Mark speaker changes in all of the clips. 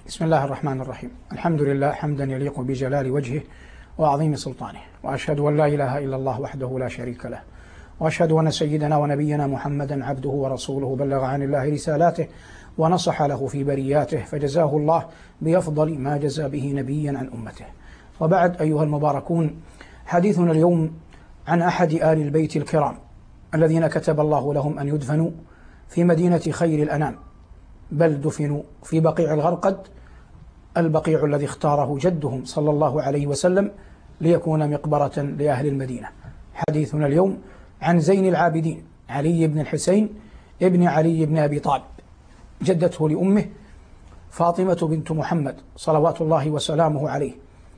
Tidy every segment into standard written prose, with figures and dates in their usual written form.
Speaker 1: بسم الله الرحمن الرحيم. الحمد لله حمدا يليق بجلال وجهه وعظيم سلطانه، وأشهد أن لا إله إلا الله وحده لا شريك له، وأشهد أن سيدنا ونبينا محمدا عبده ورسوله بلغ عن الله رسالاته ونصح له في برياته، فجزاه الله بأفضل ما جزى به نبيا عن أمته. وبعد، أيها المباركون، حديثنا اليوم عن أحد آل البيت الكرام الذين كتب الله لهم أن يدفنوا في مدينة خير الأنام، بل دفنوا في بقيع الغرقد، البقيع الذي اختاره جدهم صلى الله عليه وسلم ليكون مقبرة لأهل المدينة. حديثنا اليوم عن زين العابدين علي بن الحسين ابن علي بن أبي طالب، جدته لأمه فاطمة بنت محمد صلوات الله وسلامه عليه،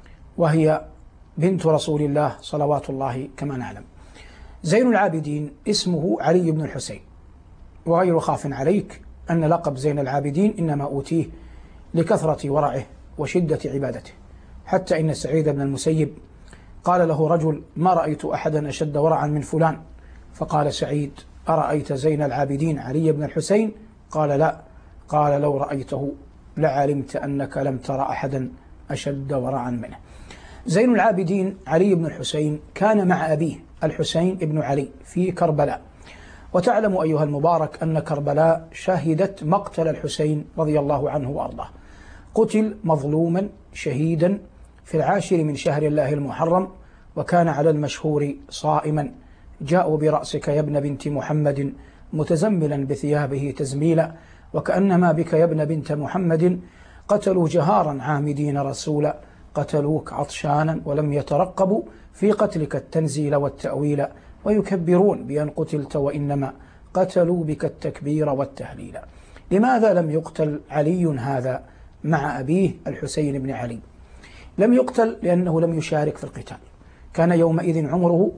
Speaker 1: وهي بنت رسول الله صلوات الله كما نعلم. زين العابدين اسمه علي بن الحسين، وغير خاف عليك أن لقب زين العابدين إنما أوتيه لكثرة ورعه وشدة عبادته، حتى إن سعيد بن المسيب قال له رجل: ما رأيت أحدا أشد ورعا من فلان. فقال سعيد: أرأيت زين العابدين علي بن الحسين؟ قال: لا. قال: لو رأيته لعلمت أنك لم تر أحدا أشد ورعا منه. زين العابدين علي بن الحسين كان مع أبيه الحسين بن علي في كربلاء، وتعلم أيها المبارك أن كربلاء شهدت مقتل الحسين رضي الله عنه وأرضاه. قتل مظلوما شهيدا في 10 من شهر الله المحرم، وكان على المشهور صائما. جاءوا برأسك يا ابن بنت محمد متزملا بثيابه تزميلا، وكأنما بك يا ابن بنت محمد قتلوا جهارا عامدين رسولا، قتلوك عطشانا ولم يترقبوا في قتلك التنزيل والتأويل، ويكبرون بأن قتلت وإنما قتلوا بك التكبير والتهليل. لماذا لم يقتل علي هذا مع أبيه الحسين بن علي؟ لم يقتل لأنه لم يشارك في القتال، كان يومئذ عمره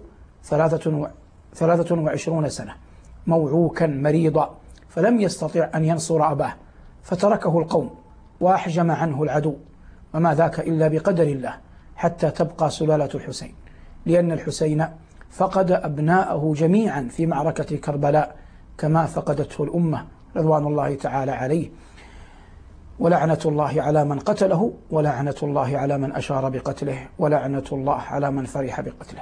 Speaker 1: 23 سنة، موعوكا مريضا، فلم يستطع أن ينصر أباه، فتركه القوم وأحجم عنه العدو، وما ذاك إلا بقدر الله حتى تبقى سلالة الحسين، لأن الحسين فقد أبناءه جميعا في معركة كربلاء كما فقدته الأمة رضوان الله تعالى عليه، ولعنة الله على من قتله، ولعنة الله على من أشار بقتله، ولعنة الله على من فرح بقتله.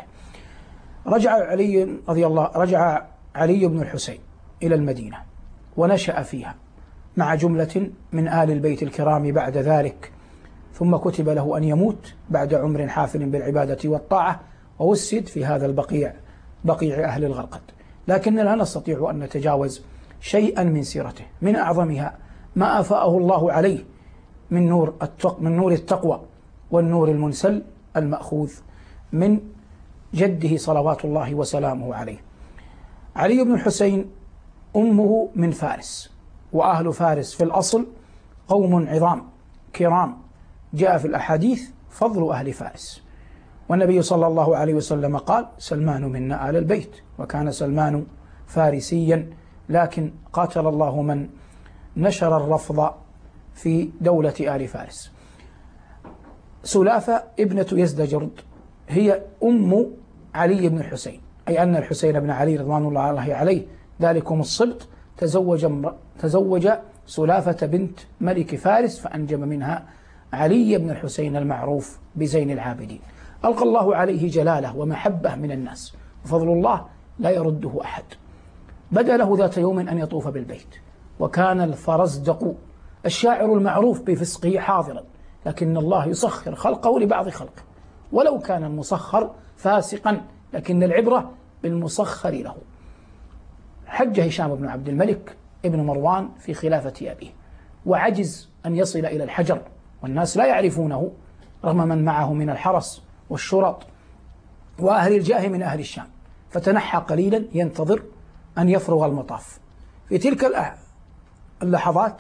Speaker 1: رجع علي بن الحسين إلى المدينة ونشأ فيها مع جملة من آل البيت الكرام بعد ذلك، ثم كتب له أن يموت بعد عمر حافل بالعبادة والطاعة، ووسد في هذا البقيع، بقيع أهل الغرقد. لكننا لا نستطيع أن نتجاوز شيئا من سيرته، من أعظمها ما أفاءه الله عليه من نور التقوى والنور المنسل المأخوذ من جده صلوات الله وسلامه عليه. علي بن الحسين أمه من فارس، وأهل فارس في الأصل قوم عظام كرام، جاء في الأحاديث فضل أهل فارس، والنبي صلى الله عليه وسلم قال: سلمان منا آل البيت. وكان سلمان فارسيا، لكن قاتل الله من نشر الرفض في دولة آل فارس. سلافة ابنة يزدجرد هي أم علي بن الحسين، أي أن الحسين بن علي رضوان الله عليه ذلكم الصبط تزوج سلافة بنت ملك فارس، فأنجب منها علي بن الحسين المعروف بزين العابدين. ألقى الله عليه جلاله ومحبة من الناس، وفضل الله لا يرده أحد. بدا له ذات يوم أن يطوف بالبيت، وكان الفرزدق الشاعر المعروف بفسقه حاضرا، لكن الله يسخر خلقه لبعض خلقه، ولو كان المسخر فاسقا لكن العبرة بالمسخر له. حج هشام بن عبد الملك ابن مروان في خلافة أبيه، وعجز أن يصل إلى الحجر، والناس لا يعرفونه رغم من معه من الحرس والشرط وأهل الجاه من أهل الشام، فتنحى قليلا ينتظر أن يفرغ المطاف. في تلك اللحظات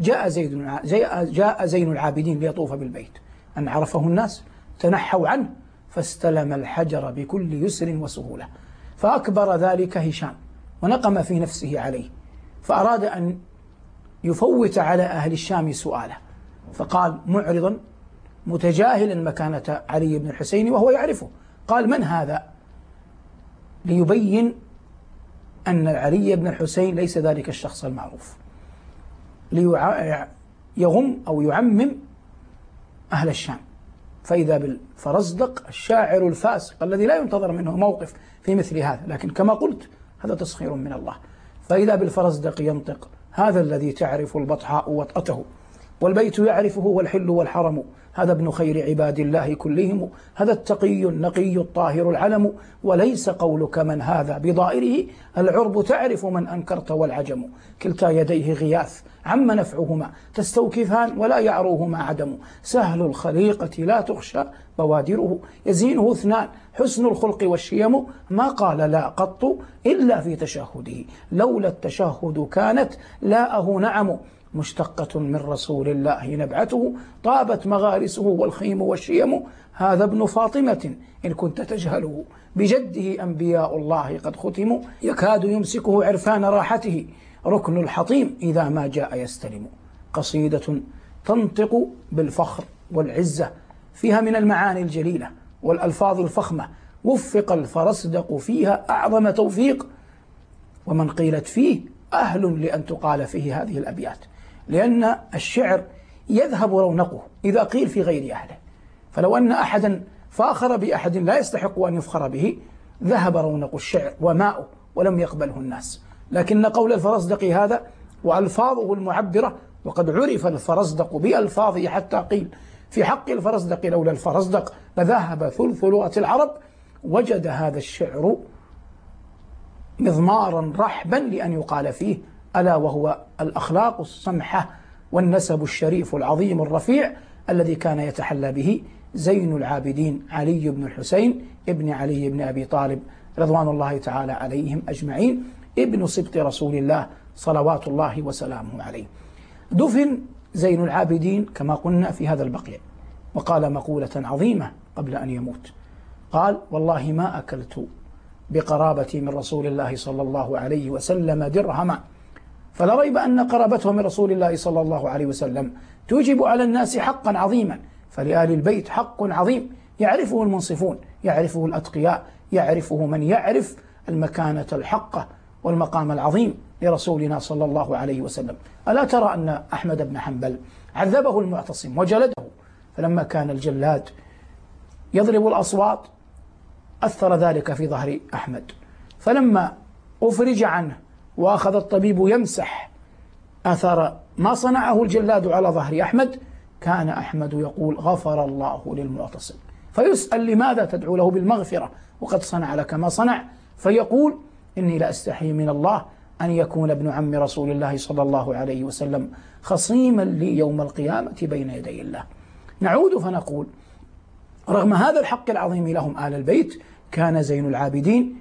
Speaker 1: جاء زين العابدين ليطوف بالبيت، أن عرفه الناس تنحوا عنه، فاستلم الحجر بكل يسر وسهولة، فأكبر ذلك هشام ونقم في نفسه عليه، فأراد أن يفوت على أهل الشام سؤاله، فقال معرضا متجاهلا مكانة علي بن الحسين وهو يعرفه، قال: من هذا؟ ليبين أن علي بن الحسين ليس ذلك الشخص المعروف، يغم أو يعمم أهل الشام. فإذا بالفرزدق الشاعر الفاسق الذي لا ينتظر منه موقف في مثل هذا، لكن كما قلت هذا تسخير من الله. فإذا بالفرزدق ينطق: هذا الذي تعرف البطحاء وطأته، والبيت يعرفه والحل والحرم، هذا ابن خير عباد الله كلهم، هذا التقي النقي الطاهر العلم، وليس قولك من هذا بضائره، العرب تعرف من أنكرت والعجم، كلتا يديه غياث عم نفعهما، تستوكفان ولا يعروهما عدم، سهل الخليقة لا تخشى بوادره، يزينه اثنان حسن الخلق والشيم، ما قال لا قط إلا في تشهده، لولا التشهد كانت لاءه نعم، مشتقة من رسول الله نبعته، طابت مغارسه والخيم والشيم، هذا ابن فاطمة إن كنت تجهله، بجده أنبياء الله قد ختموا، يكاد يمسكه عرفان راحته، ركن الحطيم إذا ما جاء يستلم. قصيدة تنطق بالفخر والعزة، فيها من المعاني الجليلة والألفاظ الفخمة، وفق الفرزدق فيها أعظم توفيق، ومن قيلت فيه أهل لأن تقال فيه هذه الأبيات، لأن الشعر يذهب رونقه إذا قيل في غير أهله، فلو أن أحدا فاخر بأحد لا يستحق أن يفخر به ذهب رونق الشعر وماؤه ولم يقبله الناس. لكن قول الفرزدق هذا وألفاظه المعبرة، وقد عرف الفرزدق بألفاظه حتى قيل في حق الفرزدق لولا الفرزدق لذهب ثلث لغة العرب، وجد هذا الشعر مضمارا رحبا لأن يقال فيه، ألا وهو الأخلاق السمحة والنسب الشريف العظيم الرفيع الذي كان يتحلى به زين العابدين علي بن الحسين ابن علي بن أبي طالب رضوان الله تعالى عليهم أجمعين، ابن سبط رسول الله صلوات الله وسلامه عليه. دفن زين العابدين كما قلنا في هذا البقيع، وقال مقولة عظيمة قبل أن يموت، قال: والله ما أكلت بقرابتي من رسول الله صلى الله عليه وسلم درهما، فلا ريب أن قرابته من رسول الله صلى الله عليه وسلم توجب على الناس حقا عظيما، فلآل البيت حق عظيم يعرفه المنصفون، يعرفه الأتقياء، يعرفه من يعرف المكانة الحقة والمقام العظيم لرسولنا صلى الله عليه وسلم. ألا ترى أن أحمد بن حنبل عذبه المعتصم وجلده، فلما كان الجلاد يضرب الأصوات أثر ذلك في ظهر أحمد، فلما أفرج عنه وأخذ الطبيب يمسح أثر ما صنعه الجلاد على ظهر أحمد، كان أحمد يقول: غفر الله للمعتصم، فيسأل: لماذا تدعو له بالمغفرة وقد صنع لك ما صنع؟ فيقول: إني لأستحي من الله أن يكون ابن عم رسول الله صلى الله عليه وسلم خصيما لي يوم القيامة بين يدي الله. نعود فنقول: رغم هذا الحق العظيم لهم آل البيت، كان زين العابدين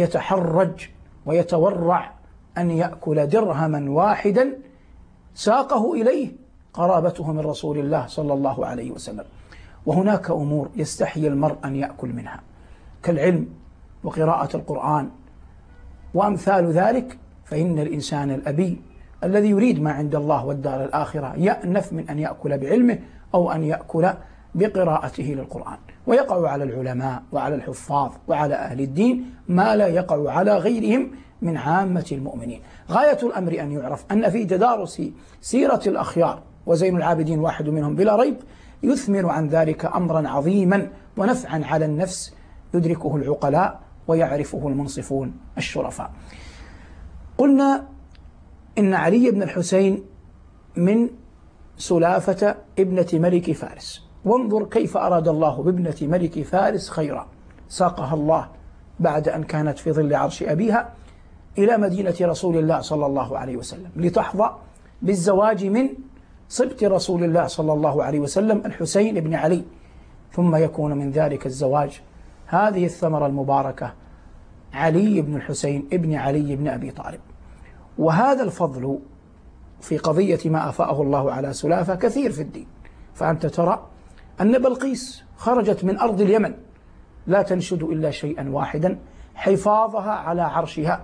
Speaker 1: يتحرج ويتورع أن يأكل درهما واحدا ساقه إليه قرابته من رسول الله صلى الله عليه وسلم. وهناك أمور يستحي المرء أن يأكل منها كالعلم وقراءة القرآن وأمثال ذلك، فإن الإنسان الأبي الذي يريد ما عند الله والدار الآخرة يأنف من أن يأكل بعلمه أو أن يأكل بقراءته للقرآن، ويقع على العلماء وعلى الحفاظ وعلى أهل الدين ما لا يقع على غيرهم من عامة المؤمنين. غاية الأمر أن يعرف أن في تدارس سيرة الأخيار، وزين العابدين واحد منهم بلا ريب، يثمر عن ذلك أمرا عظيما ونفعا على النفس يدركه العقلاء ويعرفه المنصفون الشرفاء. قلنا إن علي بن الحسين من سلافة ابنة ملك فارس، وانظر كيف أراد الله بابنة ملك فارس خيرا، ساقها الله بعد أن كانت في ظل عرش أبيها إلى مدينة رسول الله صلى الله عليه وسلم لتحظى بالزواج من صبت رسول الله صلى الله عليه وسلم الحسين بن علي، ثم يكون من ذلك الزواج هذه الثمرة المباركة علي بن الحسين ابن علي بن أبي طالب. وهذا الفضل في قضية ما أفاءه الله على سلافة كثير في الدين، فأنت ترى أن بلقيس خرجت من أرض اليمن لا تنشد إلا شيئا واحدا: حفاظها على عرشها،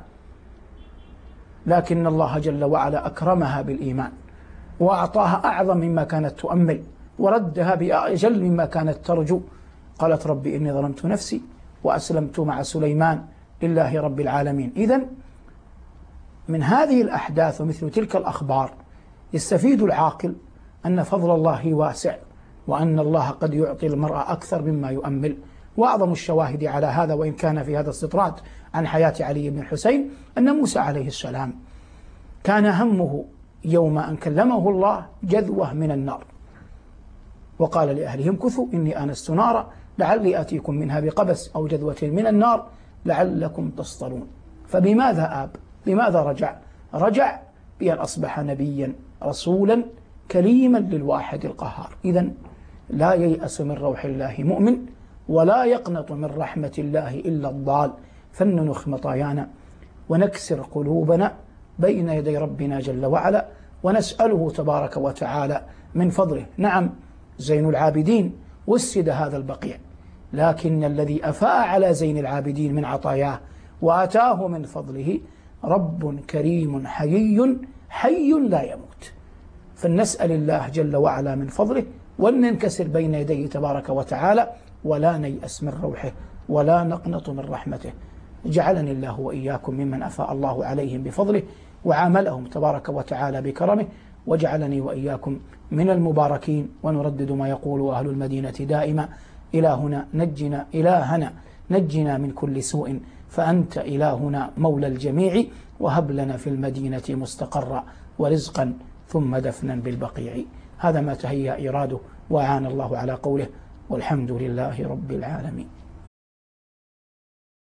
Speaker 1: لكن الله جل وعلا أكرمها بالإيمان وأعطاها أعظم مما كانت تؤمل، وردها بأجل مما كانت ترجو. قالت: ربي إني ظلمت نفسي وأسلمت مع سليمان لله رب العالمين. إذن من هذه الأحداث ومثل تلك الأخبار يستفيد العاقل أن فضل الله واسع، وأن الله قد يعطي المرء أكثر مما يؤمل. وأعظم الشواهد على هذا، وإن كان في هذا استطراد عن حياة علي بن الحسين، أن موسى عليه السلام كان همه يوم أن كلمه الله جذوة من النار، وقال لأهله امكثوا إني آنست نارا لعلي آتيكم منها بقبس أو جذوة من النار لعلكم تصطلون. فبماذا آب؟ بماذا رجع؟ رجع بأن أصبح نبيا رسولا كليما للواحد القهار. إذن لا ييأس من روح الله مؤمن، ولا يقنط من رحمة الله إلا الضال. فلننخ مطايانا ونكسر قلوبنا بين يدي ربنا جل وعلا، ونسأله تبارك وتعالى من فضله. نعم، زين العابدين وسد هذا البقيع، لكن الذي أفاء على زين العابدين من عطاياه وآتاه من فضله رب كريم حي لا يموت. فلنسأل الله جل وعلا من فضله، ولننكسر بين يديه تبارك وتعالى، ولا نيأس من روحه ولا نقنط من رحمته. جعلني الله وإياكم ممن أفاء الله عليهم بفضله وعاملهم تبارك وتعالى بكرمه، وجعلني وإياكم من المباركين. ونردد ما يقول أهل المدينة دائما: إلهنا نجنا من كل سوء، فأنت إلهنا مولى الجميع، وهب لنا في المدينة مستقرا ورزقا ثم دفنا بالبقيع. هذا ما تهيأ إراده وأعان الله على قوله، والحمد لله رب العالمين.